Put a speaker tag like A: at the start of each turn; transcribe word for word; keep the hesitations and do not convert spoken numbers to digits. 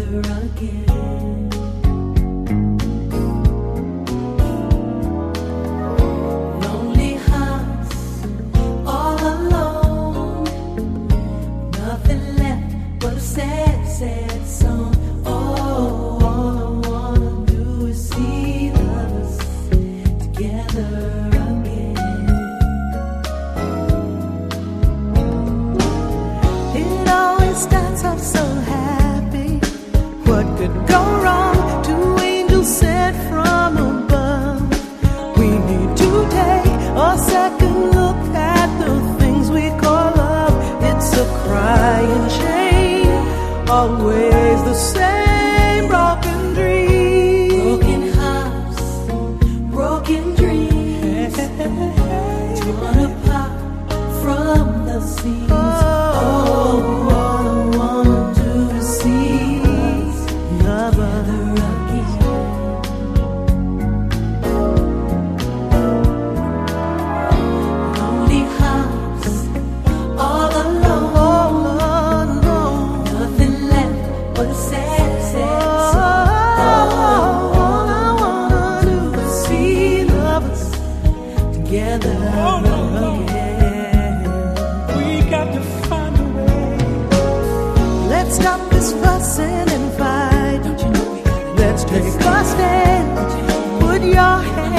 A: Always the same broken dream,
B: broken hearts, broken dreams, torn apart from the seams. Oh, all I wanna do is see lover again. Lonely hearts, all alone. But a sad, sad song. Oh, all I wanna do is see lovers together again.
A: We got to find a way. Let's stop this fussing and fight.
B: Don't you know we gotta
A: Let's take a stand. Put your hand